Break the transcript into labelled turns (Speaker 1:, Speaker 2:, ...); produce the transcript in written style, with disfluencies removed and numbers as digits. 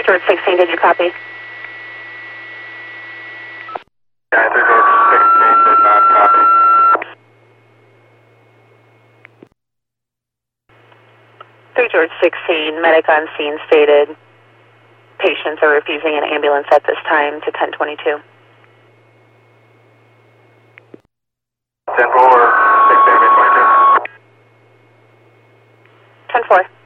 Speaker 1: George 16, did you copy?
Speaker 2: Yeah, 3 George 16 did not copy.
Speaker 1: 3 George 16, medic on scene stated patients are refusing an ambulance at this time to 1022.
Speaker 2: 10-4, 6 damage, 22.
Speaker 1: 10-4.